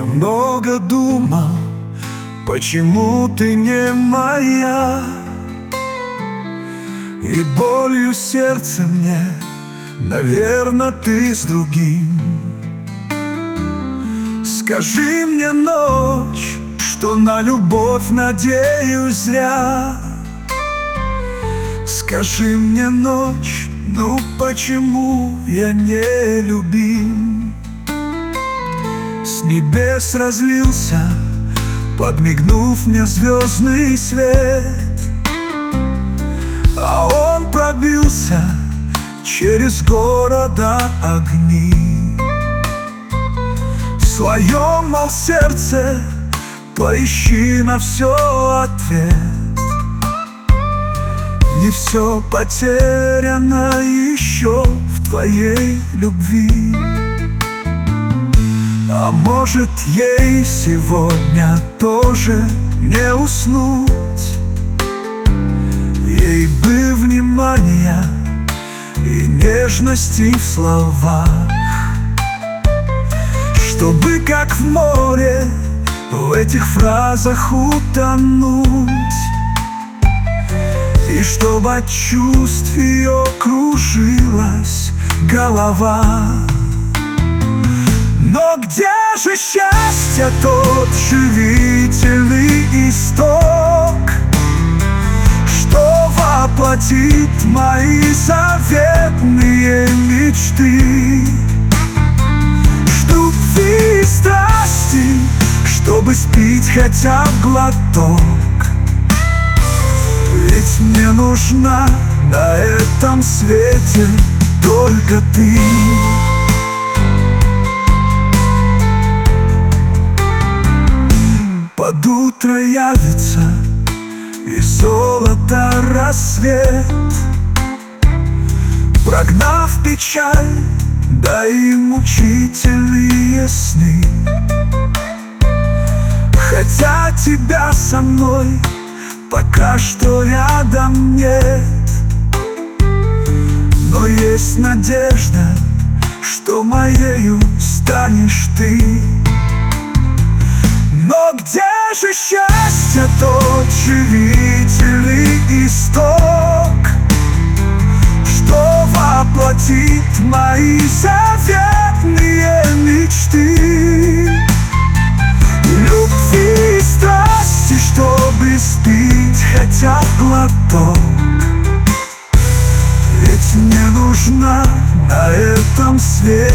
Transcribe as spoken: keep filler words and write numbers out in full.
Я много думал, почему ты не моя, и болью сердца мне, наверно, ты с другим. Скажи мне, ночь, что на любовь надеюсь зря. Скажи мне, ночь, ну почему я не любим? С небес разлился, подмигнув мне, звездный свет, а он пробился через города огни. В своем, мол, сердце поищи на все ответ. Не все потеряно еще в твоей любви. А может, ей сегодня тоже не уснуть? Ей бы внимания и нежности в словах, чтобы, как в море, в этих фразах утонуть, и чтобы от чувств ее кружилась голова. Но где же счастье, тот живительный исток, что воплотит мои заветные мечты? Любви и страсти, чтобы спить хотя бы глоток. Ведь мне нужна на этом свете только ты. Под утро явится и золото рассвет, прогнав печаль, да и мучительные сны. Хотя тебя со мной пока что рядом нет, но есть надежда, что моею станешь ты. Но где же счастье, тот живительный исток, что воплотит мои заветные мечты? Любви и страсти, чтобы спить хотя бы глоток. Ведь мне нужна на этом свете